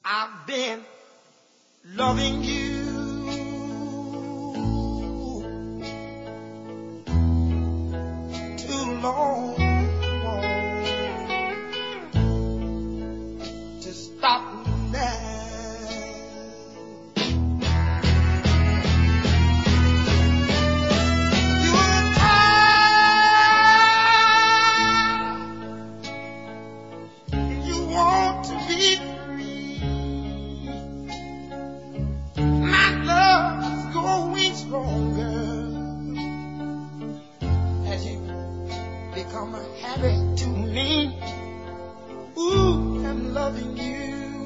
I've been loving you too long to stop now. You're tired, you want to be free. My love is growing stronger as you become a habit to me. Ooh, I'm loving you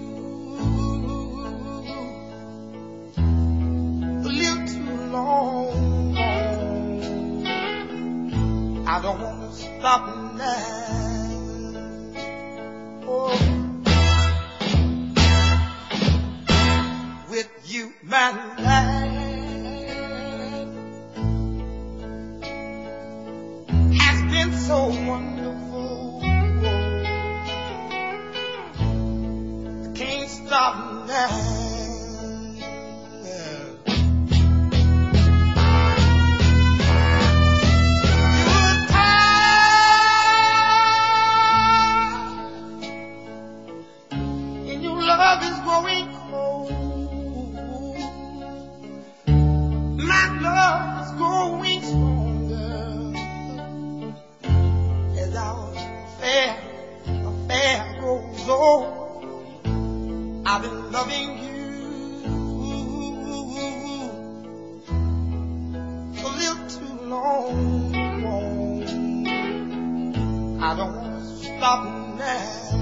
a little too long. I don't want to stop now. Oh, with you, my life has been so wonderful. I can't stop now. You're tired, and your love is growing cold. My love is growing stronger as our affair grows old. I've been loving you a little too long. I don't want to stop now.